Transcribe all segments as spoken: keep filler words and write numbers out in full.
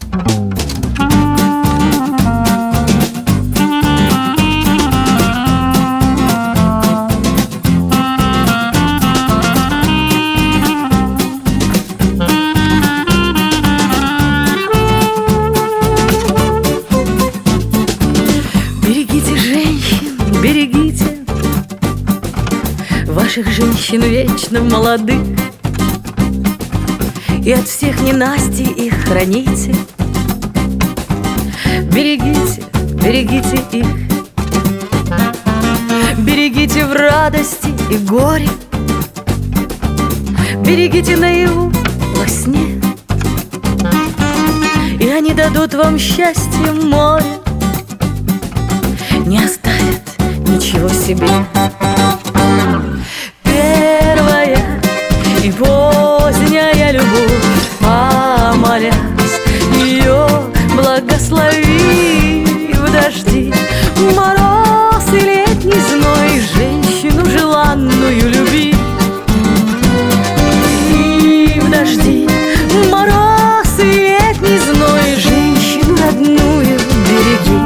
Берегите женщин, берегите ваших женщин вечно молодых, и от всех ненастий их храните. Берегите, берегите их, берегите в радости и горе, берегите наяву во сне, и они дадут вам счастье море, не оставят ничего себе. Первая и поздняя любовь, помолясь, ее благослови в дожди, мороз и летний зной, женщину желанную люби. И в дожди, мороз и летний зной, женщину родную береги.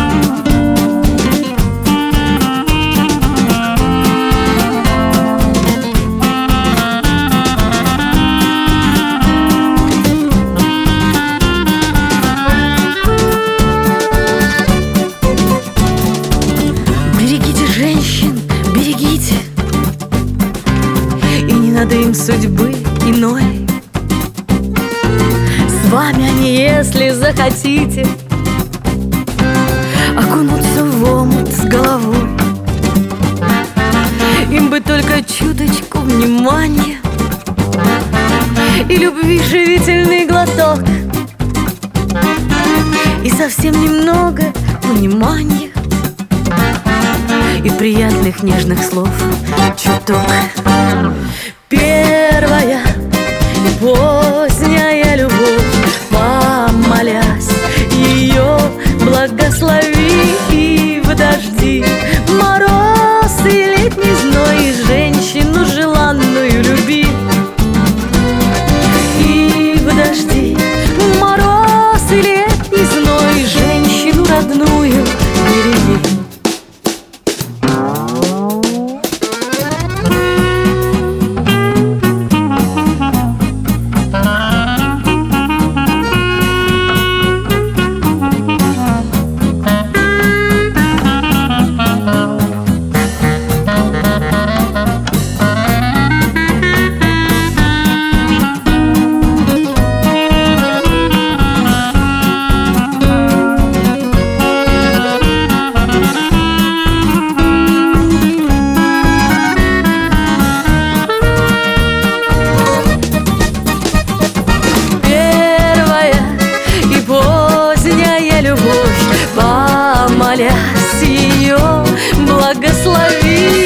Женщин берегите, и не надо им судьбы иной. С вами они, если захотите, окунуться в омут с головой. Им бы только чуточку внимания и любви живительный глоток, и совсем немного понимания и приятных нежных слов чуток. Первая и поздняя любовь, помолясь, ее благослови. И в дожди, мороз и летний зной, женщину желанную люби. И в дожди, мороз и летний зной, женщину родную береги. Помолясь, ее благослови.